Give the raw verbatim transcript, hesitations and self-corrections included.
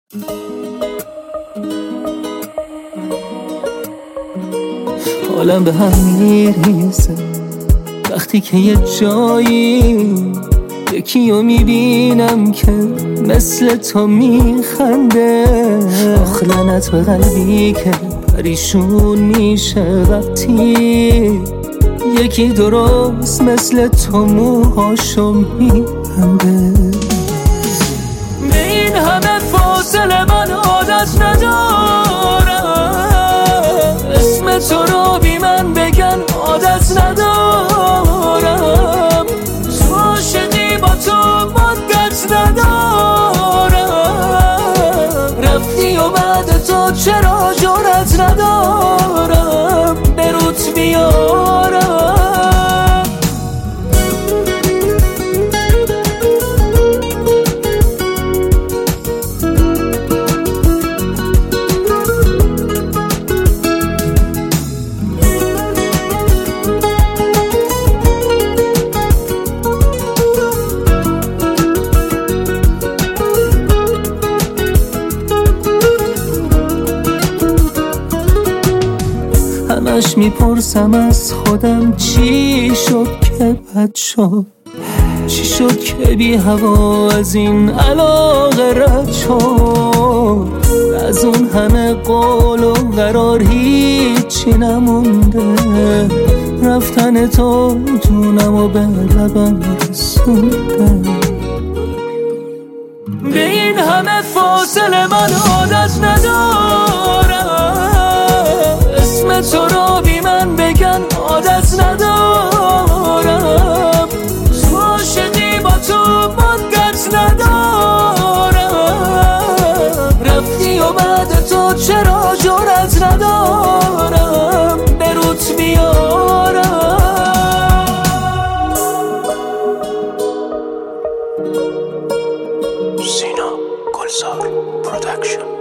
حالم به هم میریزه وقتی که یه جایی یکی رو میبینم که مثل تو میخنده. آخ لعنت به قلبی که پریشون میشه وقتی یکی درست مثل تو موهاشو میبنده. به این همه فاصله من عادت ندارم، اسم تو رو بی من بگن عادت ندارم، تو عاشقی با تو مدت ندارم، رفتی و بعد تو چرا جرأت ندارم به روت بیارم. همش میپرسم از خودم چی شد که بد شد، چی شد که بی هوا از این علاقه رد شد. از اون همه قول و قرار هیچی نمونده، رفتن تو جونم و به لبم رسونده. به این همه فاصله من عادت ندارم، اسم تو رو بی من بگن عادت ندارم، تو عاشقی با تو مدت ندارم، رفتی و بعد تو چرا جرأت ندارم به روت بیارم. سینا گلزار پرودکشن.